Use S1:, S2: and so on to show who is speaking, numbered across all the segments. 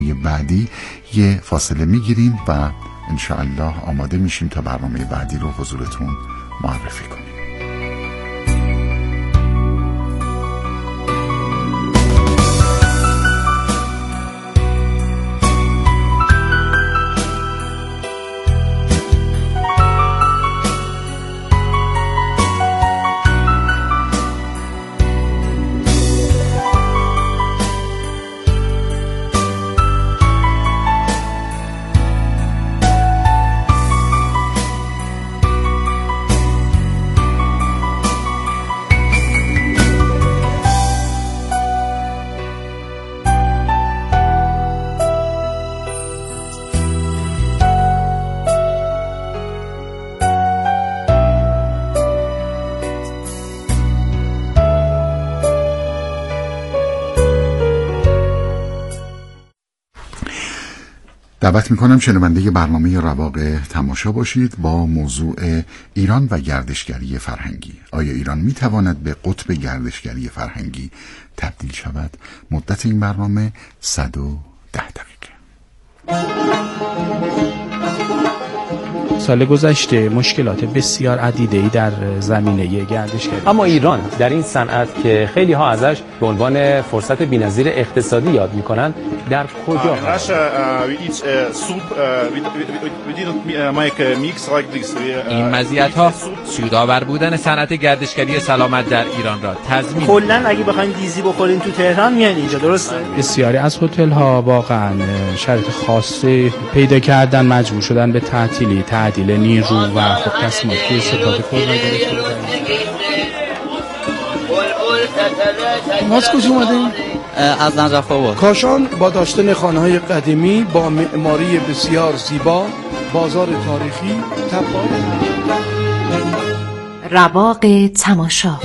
S1: بعدی یه فاصله میگیریم و انشاءالله آماده میشیم تا برنامه بعدی رو حضورتون معرفی کنیم. دعوت میکنم شنونده برنامه رواق تماشا باشید با موضوع ایران و گردشگری فرهنگی. آیا ایران میتواند به قطب گردشگری فرهنگی تبدیل شود؟ مدت این برنامه 110 دقیقه.
S2: سال گذشته مشکلات بسیار عدیده‌ای در زمینه گردشگری،
S3: اما ایران در این صنعت که خیلی ها ازش به عنوان فرصت بی‌نظیر اقتصادی یاد می‌کنند در کجا؟
S4: این مزیت‌ها سودآور بودن صنعت گردشگری سلامت در ایران را تضمین.
S5: کلاً اگه بخواید دیزی بخورین تو تهران میان اینجا، درسته؟
S2: بسیاری از هتل‌ها واقعاً شرایط خاصی پیدا کردن، مجبور شدن به تعدیل نیرو و خب تصمیمات که استفاده کرونا گرفته بودن.
S6: ما از کجا اومدیم؟
S7: از نجف آباد.
S6: کاشان با داشتن خانه‌های قدیمی با معماری بسیار زیبا، بازار تاریخی، تپه‌های
S8: رواق تماشا.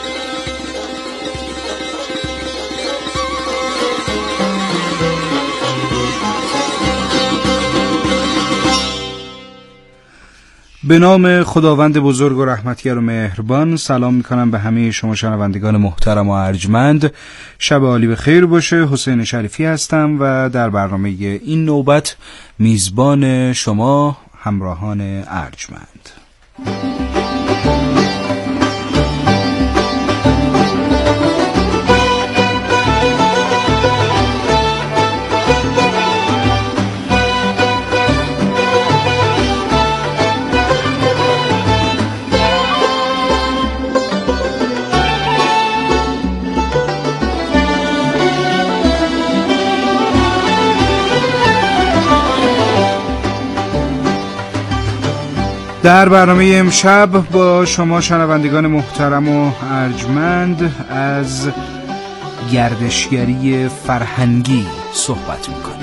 S9: به نام خداوند بزرگ و رحمتگر و مهربان. سلام میکنم به همه شما شنوندگان محترم و ارجمند. شب عالی به خیر باشه. حسین شریفی هستم و در برنامه این نوبت میزبان شما همراهان ارجمند. در برنامه امشب با شما شنوندگان محترم و ارجمند از گردشگری فرهنگی صحبت می‌کنیم.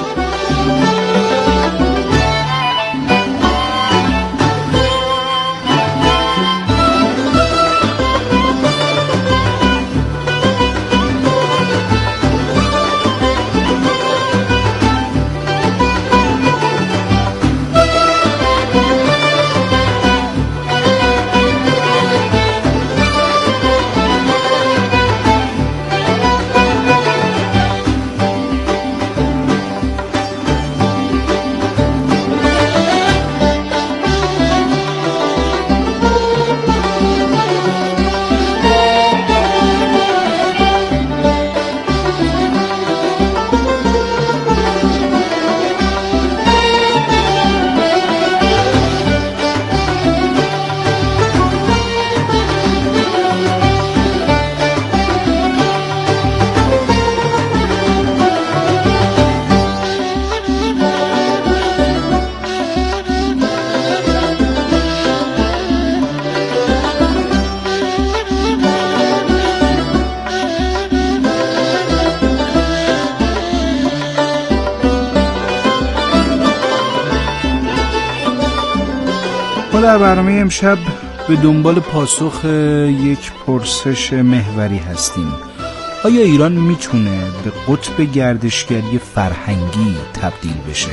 S9: در برنامه امشب به دنبال پاسخ یک پرسش محوری هستیم. آیا ایران میتونه به قطب گردشگری فرهنگی تبدیل بشه؟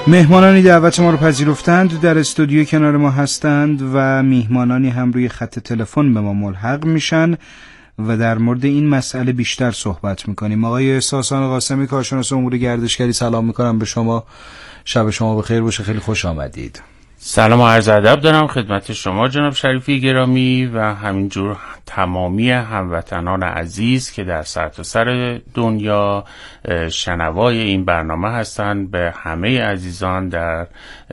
S9: مهمانانی دعوت ما رو پذیرفتند، در استودیو کنار ما هستند و میهمانانی هم روی خط تلفن به ما ملحق میشن و در مورد این مسئله بیشتر صحبت میکنیم. آقای ساسان قاسمی، کارشناس امور گردشگری، سلام میکنم به شما. شب شما بخیر باشه، خیلی خوش آمدید.
S10: سلام و عرض ادب دارم خدمت شما جناب شریفی گرامی و همینجور تمامی هموطنان عزیز که در سرتاسر دنیا شنوای این برنامه هستند. به همه عزیزان در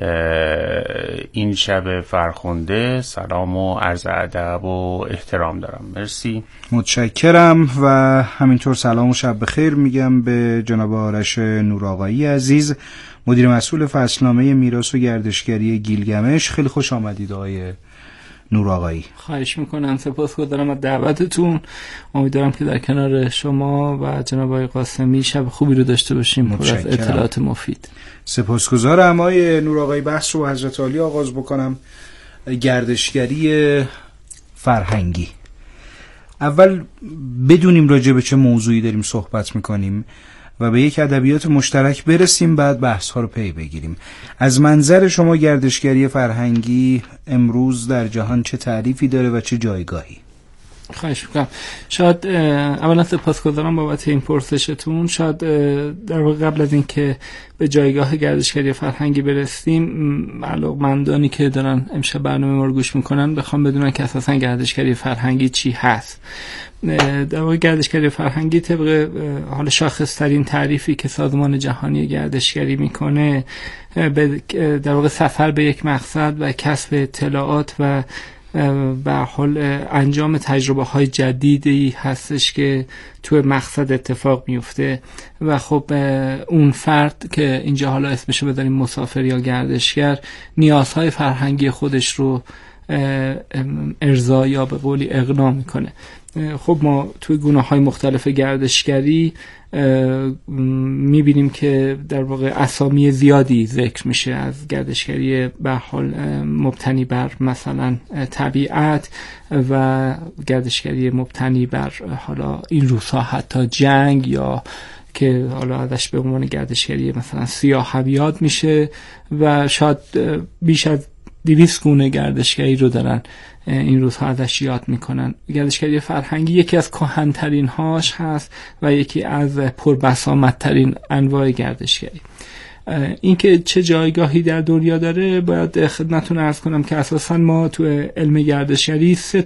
S10: این شب فرخنده سلام و عرض ادب و احترام دارم. مرسی،
S9: متشکرم. و همینطور سلام و شب بخیر میگم به جناب آرش نورآقایی عزیز، مدیر مسئول فصلنامه میراث و گردشگری گیلگمش. خیلی خوش آمدید آقای نورآقایی.
S11: خواهش میکنم، سپاسگزارم از دعوتتون. امیدوارم که در کنار شما و جناب آقای قاسمی شب خوبی رو داشته باشیم پر از اطلاعات مفید.
S9: سپاسگزارم آقای نورآقایی. بحث رو حضرت عالی آغاز بکنم. گردشگری فرهنگی، اول بدونیم راجع به چه موضوعی داریم صحبت میکنیم و به یک ادبیات مشترک برسیم، بعد بحث ها رو پی بگیریم. از منظر شما گردشگری فرهنگی امروز در جهان چه تعریفی داره و چه جایگاهی؟
S11: خواهش میکنم. شاید اولا سپاسگزارم بابت این پرسشتون. شاید در واقع قبل از این که به جایگاه گردشگری فرهنگی برسیم، علاقمندانی که دارن امشب برنامه ما رو گوش میکنن بخوام بدونن که اساسا گردشگری فرهنگی چی هست. در واقع گردشگری فرهنگی طبق حالا شاخص ترین تعریفی که سازمان جهانی گردشگری میکنه، در واقع سفر به یک مقصد و کسب اطلاعات و به حال انجام تجربه های جدیدی هستش که توی مقصد اتفاق میفته. و خب اون فرد که اینجا حالا اسمشو بذاریم مسافر یا گردشگر، نیازهای فرهنگی خودش رو ارضا یا به قولی اقناع میکنه. خب ما توی گونه‌های مختلف گردشگری میبینیم که در واقع اسامی زیادی ذکر میشه، از گردشگری به حال مبتنی بر مثلا طبیعت و گردشگری مبتنی بر حالا این روزها حتی جنگ، یا که حالا ازش به عنوان گردشگری مثلا سیاح یاد میشه و شاید بیش از 200 گونه گردشگری رو دارن این روزها ازش یاد میکنن. گردشگری فرهنگی یکی از کهن‌ترین هاش هست و یکی از پربسامدترین انواع گردشگری. این که چه جایگاهی در دنیا داره باید خدمتتون عرض کنم که اساساً ما تو علم گردشگری 3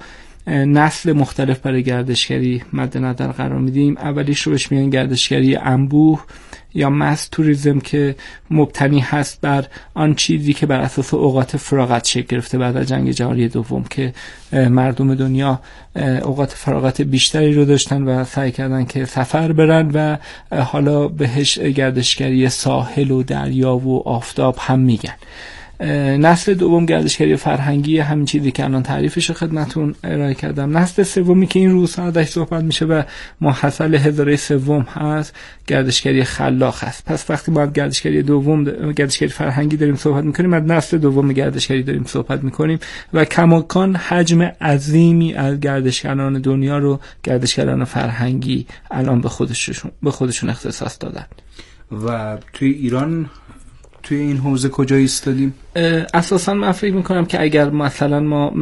S11: نسل مختلف برای گردشگری مد نظر قرار میدیم. اولیش رو بهش میگن گردشگری انبوه یا مس توریسم که مبتنی هست بر آن چیزی که بر اساس اوقات فراغت شکل گرفته بعد از جنگ جهانی دوم، که مردم دنیا اوقات فراغت بیشتری رو داشتن و سعی کردن که سفر برن و حالا بهش گردشگری ساحل و دریا و آفتاب هم میگن. نسل دوم گردشگری فرهنگی، همین چیزی که الان تعریفش رو خدمتون ارائه کردم. نسل سومی که این روزها ازش صحبت میشه و محصل هزاره سوم هست، گردشگری خلاق هست. پس وقتی ما گردشگری دوم، گردشگری فرهنگی داریم صحبت میکنیم، از نسل دوم گردشگری داریم صحبت میکنیم و کماکان حجم عظیمی از گردشگران دنیا رو گردشگران فرهنگی الان به خودشون اختصاص دادن.
S9: و توی ایران توی این حوزه کجا ایستادیم؟
S11: اساسا من فکر میکنم که اگر مثلا ما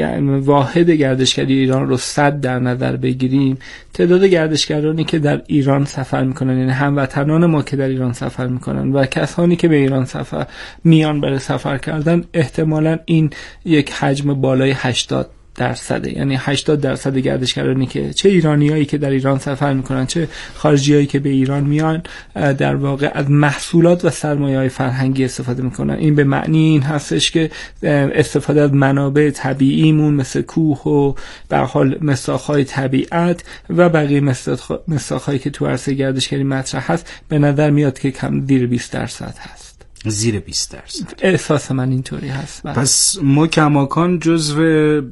S11: واحد گردشگری ایران رو 100 در نظر بگیریم، تعداد گردشگرانی که در ایران سفر میکنن، یعنی هموطنان ما که در ایران سفر میکنن و کسانی که به ایران سفر میان برای سفر کردن، احتمالاً این یک حجم بالای 80%، یعنی 80% گردشگرانی که چه ایرانیایی که در ایران سفر میکنن چه خارجیایی که به ایران میان، در واقع از محصولات و سرمایه‌های فرهنگی استفاده میکنن. این به معنی این هستش که استفاده از منابع طبیعیمون مثل کوه و به حال مساح‌های طبیعت و بقیه مساح‌هایی که تو عرصه گردشگری مطرح هست، به نظر میاد که کم زیر 20% هست.
S9: زیر 20%.
S11: احساس من اینطوری هست.
S9: پس ما کماکان جزو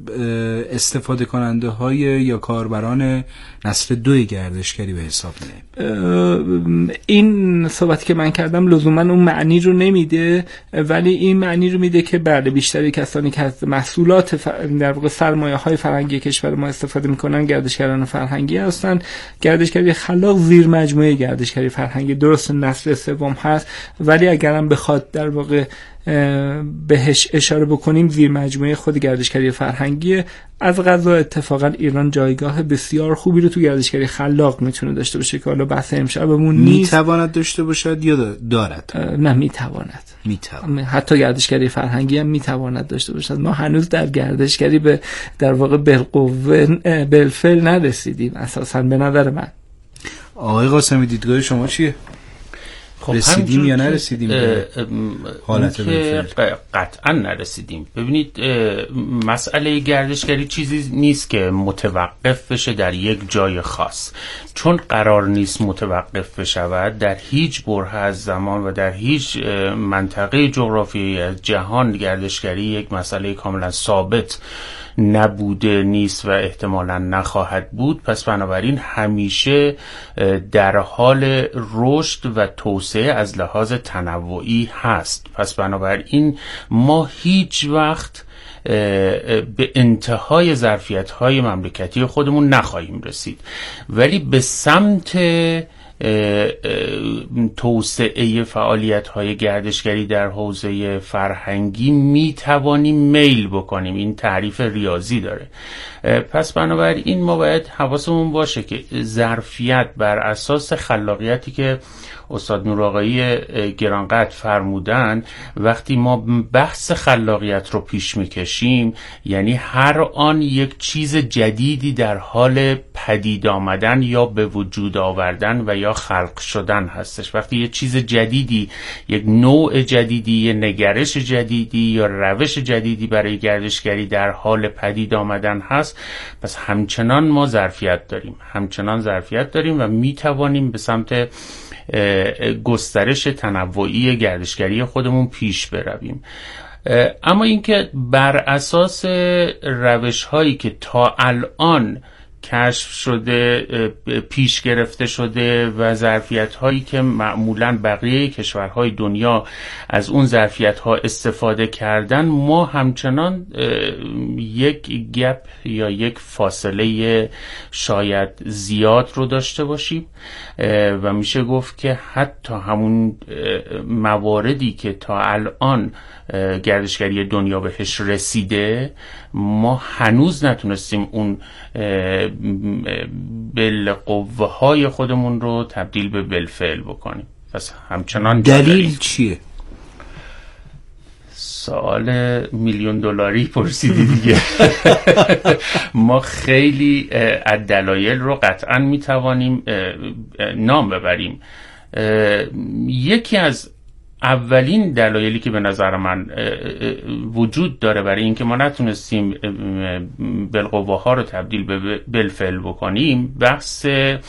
S9: استفاده کننده های یا کاربران نسل 2 گردشگری به حساب میاییم.
S11: این صحبتی که من کردم لزوما اون معنی رو نمیده، ولی این معنی رو میده که بله، بیشتری کسانی که از محصولات در واقع سرمایه های فرهنگی کشور ما استفاده میکنن گردشگران فرهنگی هستن. گردشگری خلاق زیر مجموعه گردشگری فرهنگی درست نسل سوم هست، ولی اگرم بخواد در واقع بهش اشاره بکنیم زیر مجموعه خود گردشگری فرهنگی. از قضا اتفاقا ایران جایگاه بسیار خوبی رو تو گردشگری خلاق میتونه داشته باشه که حالا بحث امشبمون نیست.
S9: میتواند داشته باشد یا دارد؟
S11: نه، میتواند. حتی گردشگری فرهنگی هم میتواند داشته باشد. ما هنوز در گردشگری به در واقع بالفعل نرسیدیم اساسا به نظر من.
S9: آقای قاسمی دیدگاه شما چیه؟
S10: خب
S9: رسیدیم یا نرسیدیم به حالت بالفعل؟
S10: قطعا نرسیدیم. ببینید مسئله گردشگری چیزی نیست که متوقف بشه در یک جای خاص، چون قرار نیست متوقف بشود در هیچ بره از زمان و در هیچ منطقه جغرافیایی از جهان. گردشگری یک مسئله کاملا ثابت نبوده، نیست و احتمالاً نخواهد بود. پس بنابراین همیشه در حال رشد و توسعه از لحاظ تنوعی هست. پس بنابراین ما هیچ وقت به انتهای ظرفیت‌های مملکتی خودمون نخواهیم رسید، ولی به سمت توسعه فعالیت‌های گردشگری در حوزه فرهنگی میتوانیم میل بکنیم. این تعریف ریاضی داره. پس بنابراین ما باید حواسمون باشه که ظرفیت بر اساس خلاقیتی که استاد نورآقایی گرانقدر فرمودن، وقتی ما بحث خلاقیت رو پیش میکشیم یعنی هر آن یک چیز جدیدی در حال پدید آمدن یا به وجود آوردن و یا خلق شدن هستش. وقتی یک چیز جدیدی، یک نوع جدیدی، یک نگرش جدیدی یا روش جدیدی برای گردشگری در حال پدید آمدن هست، پس همچنان ما ظرفیت داریم و میتوانیم به سمت گسترش تنوعی گردشگری خودمون پیش برویم. اما اینکه بر اساس روش هایی که تا الان کشف شده، پیش گرفته شده و ظرفیت هایی که معمولاً بقیه کشورهای دنیا از اون ظرفیت ها استفاده کردن، ما همچنان یک گپ یا یک فاصله شاید زیاد رو داشته باشیم و میشه گفت که حتی همون مواردی که تا الان گردشگری دنیا بهش رسیده ما هنوز نتونستیم اون بالقوه های خودمون رو تبدیل به بالفعل بکنیم. پس همچنان
S9: دلیل چیه؟
S10: سوال میلیون دلاری پرسیدی دیگه. ما خیلی از دلایل رو قطعا میتوانیم نام ببریم. یکی از اولین دلایلی که به نظر من وجود داره برای اینکه ما نتونستیم بالقوه ها رو تبدیل به بالفعل بکنیم، بحث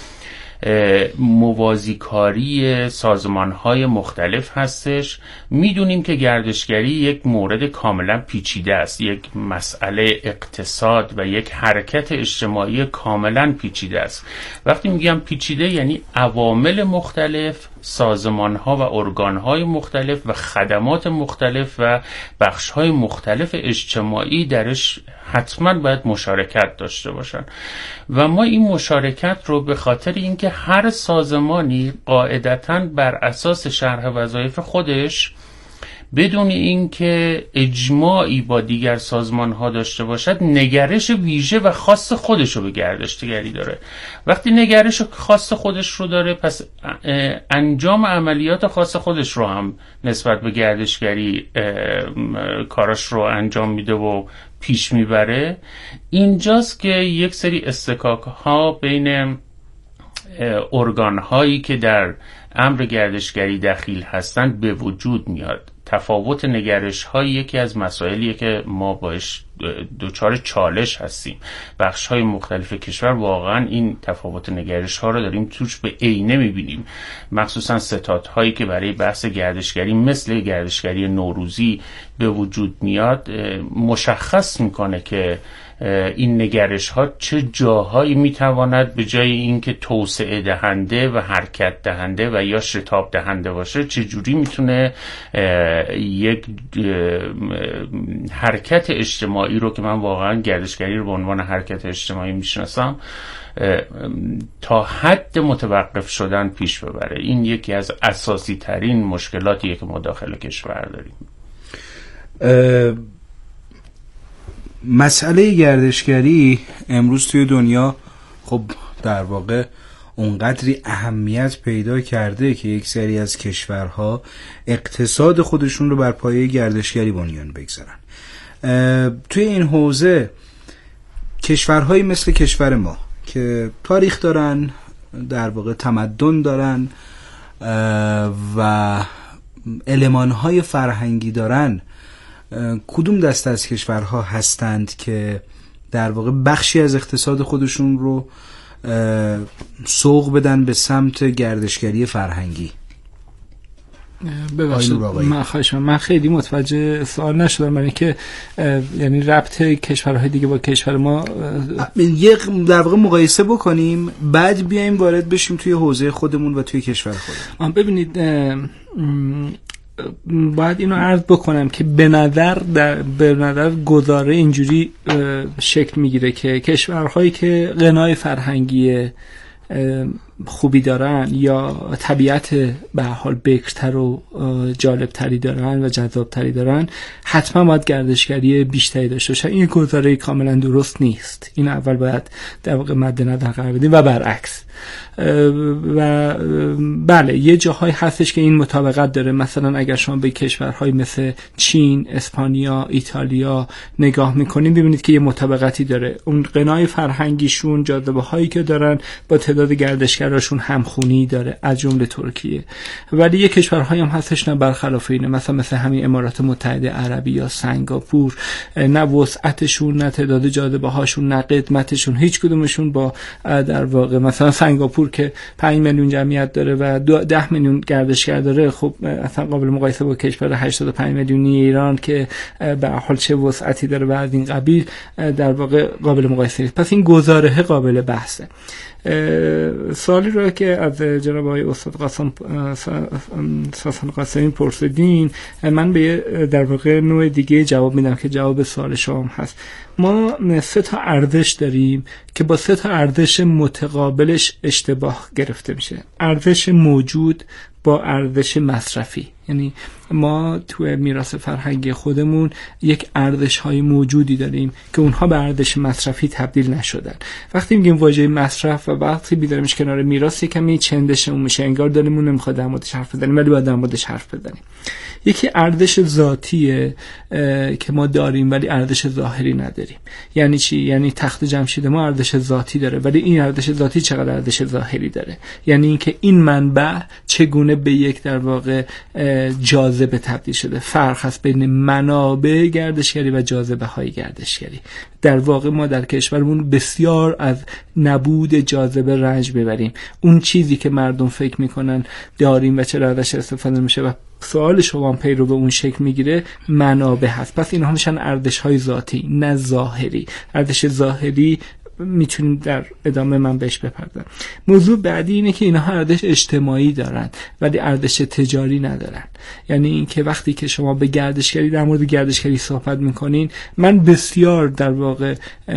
S10: موازیکاری سازمان‌های مختلف هستش. میدونیم که گردشگری یک مورد کاملا پیچیده است، یک مسئله اقتصاد و یک حرکت اجتماعی کاملا پیچیده است. وقتی میگم پیچیده یعنی عوامل مختلف، سازمان‌ها و ارگان‌های مختلف و خدمات مختلف و بخش‌های مختلف اجتماعی درش حتما باید مشارکت داشته باشن و ما این مشارکت رو به خاطر اینکه هر سازمانی قاعدتاً بر اساس شرح وظایف خودش بدون اینکه اجماعی با دیگر سازمان‌ها داشته باشد نگرش ویژه و خاص خودش رو به گردشگری داره. وقتی نگرش خاص خودش رو داره پس انجام عملیات خاص خودش رو هم نسبت به گردشگری کاراش رو انجام میده و پیش میبره. اینجاست که یک سری استکاک‌ها بین ارگان‌هایی که در امر گردشگری دخیل هستند به وجود میاد. تفاوت نگرش های یکی از مسائلیه که ما باش دوچار چالش هستیم. بخش های مختلف کشور واقعا این تفاوت نگرش ها رو داریم توش به عینه میبینیم، مخصوصا ستادهایی که برای بحث گردشگری مثل گردشگری نوروزی به وجود میاد مشخص میکنه که این نگرش ها چه جاهایی میتواند به جای اینکه توسعه دهنده و حرکت دهنده و یا شتاب دهنده باشه چه جوری میتونه یک حرکت اجتماعی اجتماعی رو که من واقعا گردشگری رو به عنوان حرکت اجتماعی میشناسم تا حد متوقف شدن پیش ببره. این یکی از اساسی ترین مشکلاتیه که ما داخل کشور داریم.
S9: مسئله گردشگری امروز توی دنیا خب در واقع اونقدری اهمیت پیدا کرده که یک سری از کشورها اقتصاد خودشون رو بر پایه گردشگری بنیان بگذارن. توی این حوزه کشورهایی مثل کشور ما که تاریخ دارن، در واقع تمدن دارن و المانهای فرهنگی دارن، کدوم دست از کشورها هستند که در واقع بخشی از اقتصاد خودشون رو سوق بدن به سمت گردشگری فرهنگی؟
S11: ببخشید من خیلی متوجه سوال نشدم، برای که یعنی ربط کشورهای دیگه با کشور ما
S9: یک در واقع مقایسه بکنیم، بعد بیایم وارد بشیم توی حوزه خودمون و توی کشور خودمون.
S11: ببینید باید اینو عرض بکنم که به نظر گزاره اینجوری شکل میگیره که کشورهایی که غنای فرهنگی خوبی دارن یا طبیعت به حال بکرتر و جالبتری دارن و جذابتری دارن حتما باید گردشگری بیشتری داشته باشن. این گزاره کاملا درست نیست. این اول باید در واقع مد نظر قرار بدیم و برعکس. و بله یه جاهای هستش که این مطابقت داره. مثلا اگر شما به کشورهای مثل چین، اسپانیا، ایتالیا نگاه میکنیم ببینید که یه مطابقتی داره. اون غنای فرهنگیشون، جاذبه هایی که دارن با تعداد گردشگراشون همخونی داره، از جمله ترکیه. ولی یه کشورهایی هم هستش نه برخلاف اینه، مثل همین امارات متحده عربی یا سنگاپور، نه وسعتشون، نه تعداد جاذبه هاشون، نه قدمتشون، هیچ کدومشون با در واقع مثلا سنگاپور که 5 میلیون جمعیت داره و 10 میلیون گردشگر داره، خب اصلا قابل مقایسه با کشور 85 میلیونی ایران که به حال چه وسعتی داره و از این قبیل در واقع قابل مقایسه نیست. پس این گزاره قابل بحثه. سوالی رو که از جناب آقای استاد قاسمی پرسیدین، من به در واقع نوع دیگه جواب میدم که جواب سوال شما هست. ما 3 تا ارزش داریم که با 3 تا ارزش متقابلش اشتباه گرفته میشه. ارزش موجود با ارزش مصرفی. یعنی ما توی میراث فرهنگی خودمون یک ارزش‌های موجودی داریم که اونها به ارزش مصرفی تبدیل نشدن. وقتی میگیم واژه مصرف و وقتی بی‌داریمش کنار میراث کمی چندشمون میشه، انگار دلمون نمیخواد در موردش حرف بزنیم ولی باید در موردش حرف بزنیم. یکی ارزش ذاتیه که ما داریم ولی ارزش ظاهری نداریم. یعنی چی؟ یعنی تخت جمشید ما ارزش ذاتی داره ولی این ارزش ذاتی چقدر ارزش ظاهری داره. یعنی اینکه این منبع چگونه به یک در واقع جاذبه تبدیل شده. فرق هست بین منابع گردشگری و جاذبه های گردشگری. در واقع ما در کشورمون بسیار از نبود جاذبه رنج ببریم. اون چیزی که مردم فکر میکنن داریم و چرا ازش استفاده میشه و سوال شما پیرو به اون شکل میگیره، منابع هست. پس اینها میشن ارزش های ذاتی نه ظاهری. ارزش ظاهری میتونیم در ادامه من بهش بپردازم. موضوع بعدی اینه که اینها ارزش اجتماعی دارن ولی ارزش تجاری ندارن. یعنی اینکه وقتی که شما به گردشگری در مورد گردشگری صحبت میکنین، من بسیار در واقع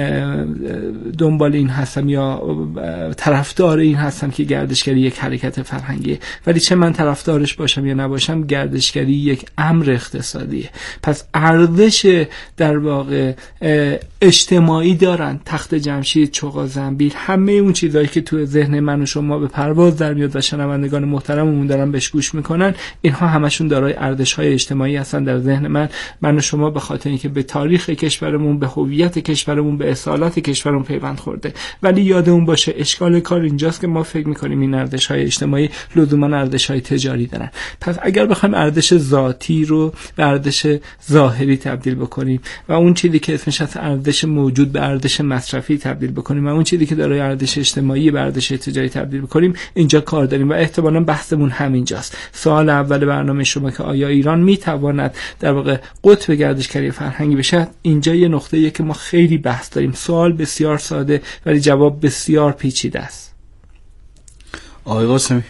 S11: دنبال این هستم یا طرفدار این هستم که گردشگری یک حرکت فرهنگیه، ولی چه من طرفدارش باشم یا نباشم گردشگری یک امر اقتصادیه. پس ارزش در واقع اجتماعی دارن. تخت جمشید، چوغا زنبیل، همه اون چیزایی که تو ذهن من و شما به پرواز در میاد و شنوندگان محترممون دارن بهش گوش میکنن، اینها همشون دارای ارزش‌های اجتماعی هستن در ذهن من و شما، به خاطر اینکه به تاریخ کشورمون، به هویت کشورمون، به اصالت کشورمون پیوند خورده. ولی یادمون باشه اشکال کار اینجاست که ما فکر میکنیم این ارزش‌های اجتماعی لزوما ارزش‌های تجاری دارن. پس اگر بخوایم ارزش ذاتی رو به ارزش ظاهری تبدیل بکنیم و اون چیزی که اسمش از ارزش موجود به ارزش مصرفی تبدیل بکنیم و اون چیزی که دارای ارزش اجتماعی به ارزش تجاری تبدیل بکنیم، اینجا کار داریم و احتمالاً بحثمون همینجاست. سوال اول برنامه شما که آیا ایران میتواند در واقع قطب گردشگری فرهنگی بشه، اینجا یه نقطه‌ایه که ما خیلی بحث داریم. سوال بسیار ساده ولی جواب بسیار پیچیده است.
S9: آقای قاسمی،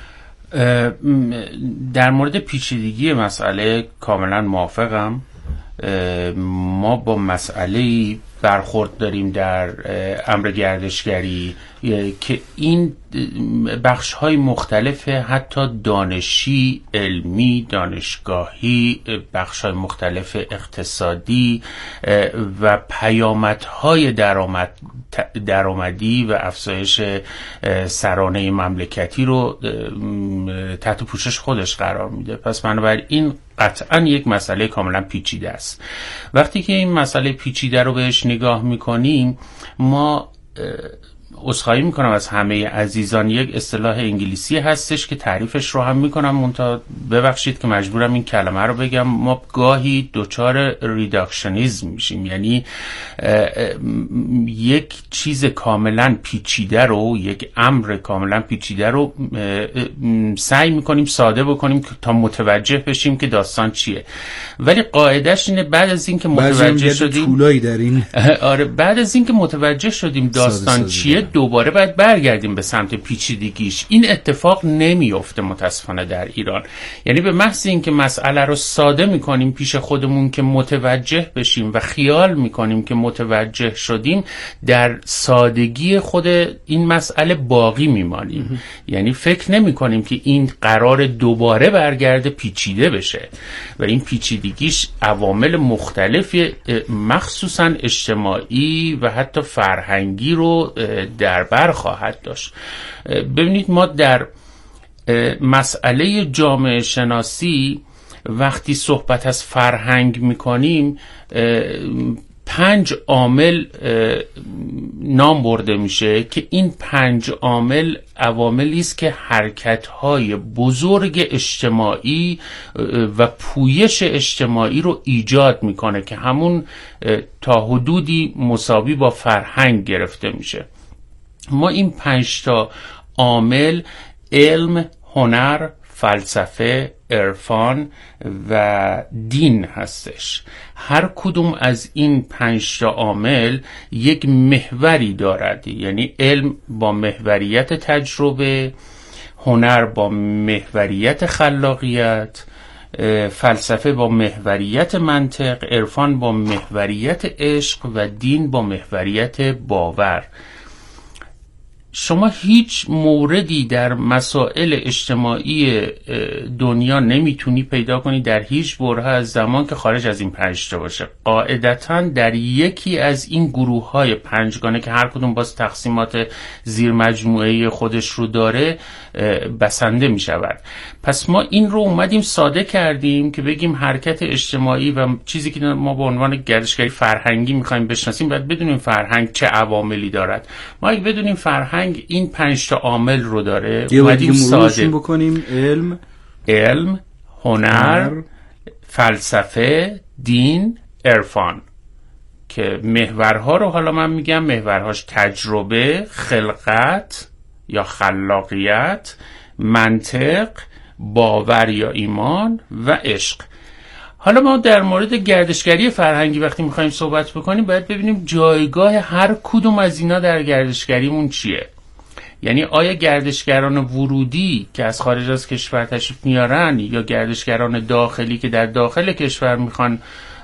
S10: در مورد پیچیدگی مسئله کاملا موافقم. ما با مسئله برخورد داریم در امر گردشگری که این بخش‌های مختلف، حتی دانشی، علمی، دانشگاهی، بخش‌های مختلف اقتصادی و پیامدهای درآمدی و افزایش سرانه مملکتی رو تحت پوشش خودش قرار میده. پس بنابراین قطعا یک مسئله کاملا پیچیده است. وقتی که این مسئله پیچیده رو بهش نگاه میکنیم، ما عذرخواهی میکنم از همه عزیزان، یک اصطلاح انگلیسی هستش که تعریفش رو هم میکنم، منتها ببخشید که مجبورم این کلمه رو بگم. ما گاهی دچار ریداکشنیسم میشیم، یعنی یک چیز کاملا پیچیده رو، یک امر کاملا پیچیده رو سعی میکنیم ساده بکنیم تا متوجه بشیم که داستان چیه. ولی قاعدش اینه بعد از اینکه متوجه شدیم
S9: در این
S10: آره، بعد از اینکه متوجه شدیم داستان چیه، دوباره باید برگردیم به سمت پیچیدگیش. این اتفاق نمیفته متاسفانه در ایران. یعنی به محض اینکه مسئله رو ساده میکنیم پیش خودمون که متوجه بشیم و خیال میکنیم که متوجه شدیم، در سادگی خود این مسئله باقی میمانیم. یعنی فکر نمیکنیم که این قرار دوباره برگرده پیچیده بشه و این پیچیدگیش عوامل مختلفی مخصوصا اجتماعی و حتی فرهنگی رو در بر خواهد داشت. ببینید، ما در مسئله جامعه شناسی وقتی صحبت از فرهنگ میکنیم 5 عامل نام برده میشه که این 5 عامل عواملی است که حرکت‌های بزرگ اجتماعی و پویش اجتماعی رو ایجاد میکنه که همون تا حدودی مساوی با فرهنگ گرفته میشه. ما این 5 تا عامل، علم، هنر، فلسفه، عرفان و دین هستش. هر کدوم از این 5 تا عامل یک محوری دارد، یعنی علم با محوریت تجربه، هنر با محوریت خلاقیت، فلسفه با محوریت منطق، عرفان با محوریت عشق و دین با محوریت باور. شما هیچ موردی در مسائل اجتماعی دنیا نمیتونی پیدا کنی در هیچ برهه از زمان که خارج از این 5 تا باشه. قاعدتاً در یکی از این گروه‌های 5گانه که هر کدوم باز تقسیمات زیر مجموعه خودش رو داره بسنده میشود. پس ما این رو اومدیم ساده کردیم که بگیم حرکت اجتماعی و چیزی که ما به عنوان گردشگری فرهنگی میخوایم بشناسیم، باید بدونیم فرهنگ چه عواملی دارد. ما اگه بدونیم فرهنگ این 5 تا عامل رو داره، اومدیم ساده
S9: بکنیم:
S10: علم، هنر، فلسفه، دین، عرفان، که محورها رو حالا من میگم محورهاش تجربه، خلقت یا خلاقیت، منطق، باور یا ایمان و عشق. حالا ما در مورد گردشگری فرهنگی وقتی میخوایم صحبت بکنیم باید ببینیم جایگاه هر کدوم از اینا در گردشگریمون چیه. یعنی آیا گردشگران ورودی که از خارج از کشور تشریف میارن یا گردشگران داخلی که در داخل کشور میخوان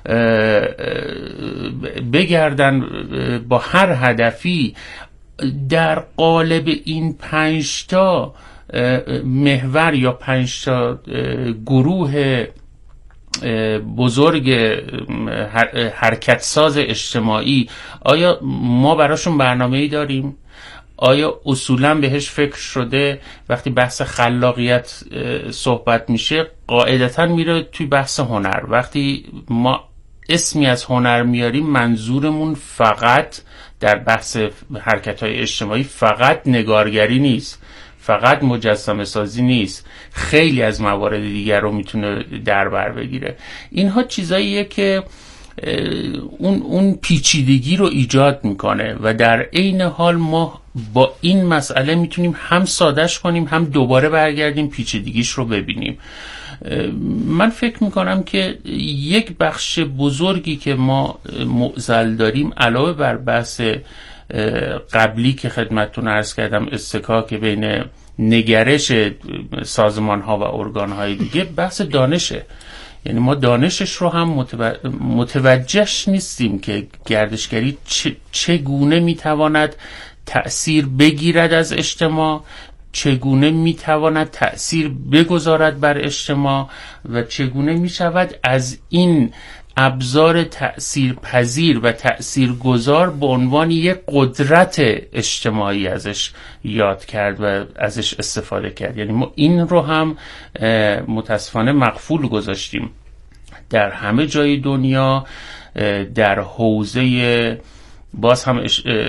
S10: بگردن با هر هدفی، در قالب این 5 تا محور یا 5 تا گروه بزرگ حرکت ساز اجتماعی، آیا ما براشون برنامه‌ای داریم؟ آیا اصولا بهش فکر شده؟ وقتی بحث خلاقیت صحبت میشه قاعدتا میره توی بحث هنر. وقتی ما اسمی از هنر میاریم منظورمون فقط در بحث حرکت‌های اجتماعی فقط نگارگری نیست، فقط مجسمه سازی نیست، خیلی از موارد دیگر رو میتونه در بر بگیره. اینها چیزاییه که اون پیچیدگی رو ایجاد میکنه و در عین حال ما با این مسئله میتونیم هم سادهش کنیم هم دوباره برگردیم پیچیدگیش رو ببینیم. من فکر میکنم که یک بخش بزرگی که ما معضل داریم علاوه بر بحث قبلی که خدمتتون عرض کردم، اصطکاک بین نگرش سازمان ها و ارگان های دیگه، بحث دانشه. یعنی ما دانشش رو هم متوجهش نیستیم که گردشگری چگونه میتواند تأثیر بگیرد از اجتماع، چگونه میتواند تأثیر بگذارد بر اجتماع و چگونه میشود از این ابزار تأثیر پذیر و تأثیر گذار به عنوان یک قدرت اجتماعی ازش یاد کرد و ازش استفاده کرد. یعنی ما این رو هم متاسفانه مغفول گذاشتیم. در همه جای دنیا در حوزه، باز هم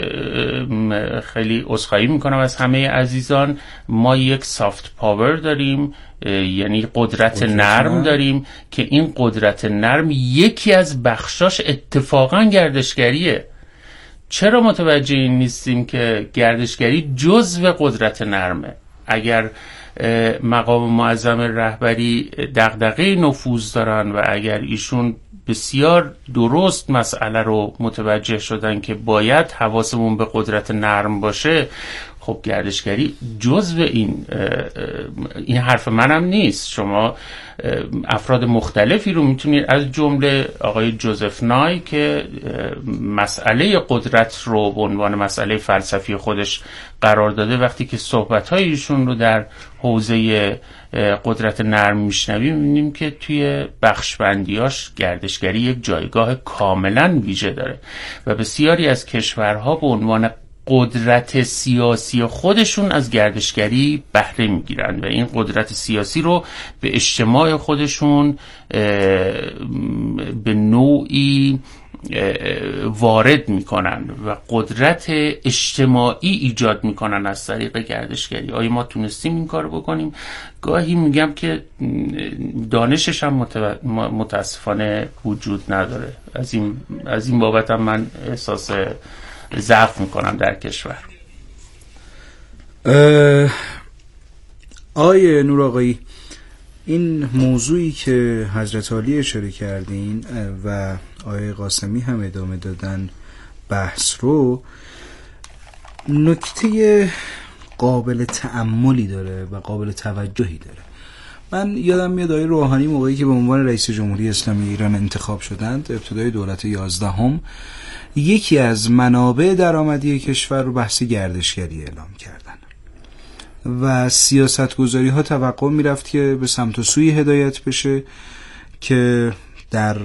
S10: خیلی عذرخواهی میکنم از همه عزیزان، ما یک سافت پاور داریم، یعنی قدرت نرم داریم که این قدرت نرم یکی از بخشاش اتفاقا گردشگریه. چرا متوجه این نیستیم که گردشگری جزو قدرت نرمه؟ اگر مقام معظم رهبری دغدغه نفوذ دارن و اگر ایشون بسیار درست مسئله رو متوجه شدن که باید حواسمون به قدرت نرم باشه، خب گردشگری جزو این حرف منم نیست. شما افراد مختلفی رو میتونید از جمله آقای جوزف نای که مسئله قدرت رو به عنوان مسئله فلسفی خودش قرار داده، وقتی که صحبت‌های ایشون رو در حوزه قدرت نرم میشنویم می‌بینیم که توی بخشبندیاش گردشگری یک جایگاه کاملا ویژه داره و بسیاری از کشورها به عنوان قدرت سیاسی خودشون از گردشگری بهره میگیرن و این قدرت سیاسی رو به اجتماع خودشون به نوعی وارد میکنن و قدرت اجتماعی ایجاد میکنن از طریق گردشگری. آیا ما تونستیم این کار بکنیم؟ گاهی میگم که دانشش هم متاسفانه وجود نداره. از این بابت هم من احساس ضعف میکنم در کشور.
S9: آقای نور آقایی، این موضوعی که حضرت عالی اشاره کردین و آقای قاسمی هم ادامه دادن بحث رو، نکته قابل تأملی داره و قابل توجهی داره. من یادم میاد آقای روحانی موقعی که به عنوان رئیس جمهوری اسلامی ایران انتخاب شدند، ابتدای دولت 11م، یکی از منابع درآمدی کشور رو بحث گردشگری اعلام کردن و سیاستگذاری ها توقع میرفت که به سمت و سوی هدایت بشه که در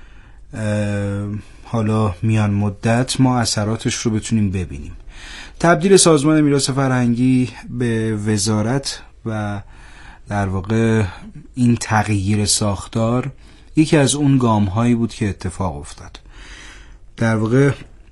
S9: حالا میان مدت ما اثراتش رو بتونیم ببینیم. تبدیل سازمان میراث فرهنگی به وزارت و در واقع این تغییر ساختار یکی از اون گام هایی بود که اتفاق افتاد. در واقع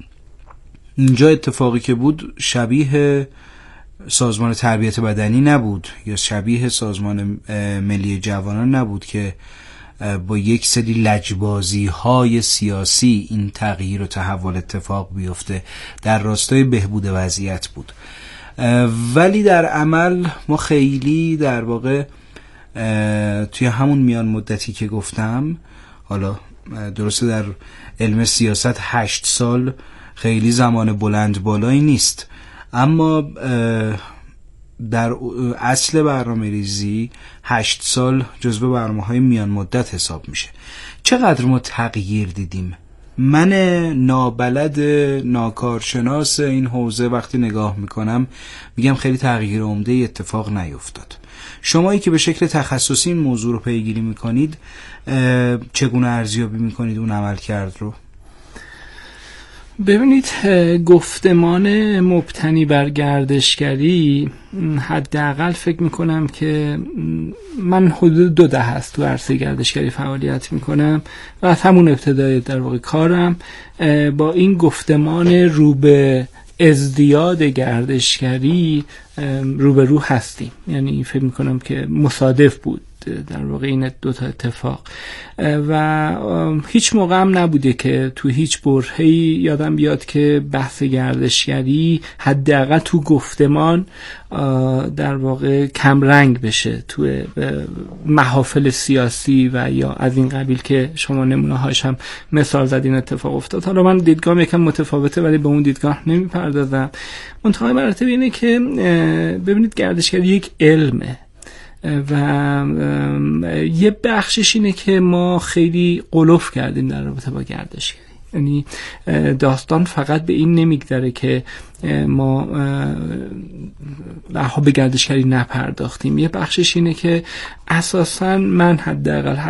S9: اینجا اتفاقی که بود شبیه سازمان تربیت بدنی نبود یا شبیه سازمان ملی جوانان نبود که با یک سری لجبازی های سیاسی این تغییر و تحول اتفاق بیفته، در راستای بهبود وضعیت بود. ولی در عمل ما خیلی در واقع توی همون میان مدتی که گفتم، حالا درسته در علم سیاست 8 سال خیلی زمان بلند بالایی نیست، اما در اصل برنامه ریزی 8 سال جزو برنامه‌های میان مدت حساب میشه. چقدر ما تغییر دیدیم؟ من نابلد ناکارشناس این حوزه وقتی نگاه میکنم میگم خیلی تغییر عمده اتفاق نیفتاد. شمایی که به شکل تخصصی این موضوع رو پیگیری میکنید چگونه ارزیابی میکنید اون عمل کرد رو؟
S11: ببینید، گفتمان مبتنی بر گردشگری حداقل فکر میکنم که من حدود 2 دهه است تو عرصه گردشگری فعالیت میکنم و از همون ابتدای در واقع کارم با این گفتمان رو به ازدیاد گردشگری روبرو هستیم. یعنی فکر میکنم که مصادف بود در واقع این 2 تا اتفاق و هیچ موقع هم نبوده که تو هیچ برهه‌ای یادم بیاد که بحث گردشگری حداقل تو گفتمان در واقع کم رنگ بشه تو محافل سیاسی و یا از این قبیل که شما نمونه هاش هم مثال زدین اتفاق افتاد. حالا من دیدگاهم یکم متفاوته ولی به اون دیدگاه نمیپردازم. منتهای مراتب اینه که ببینید گردشگری یک علمه و یه بخشش اینه که ما خیلی غلوف کردیم در رابطه با گردشگری. یعنی داستان فقط به این نمیگذره که ما به گردشگری نپرداختیم. یه بخشش اینه که اساساً من حداقل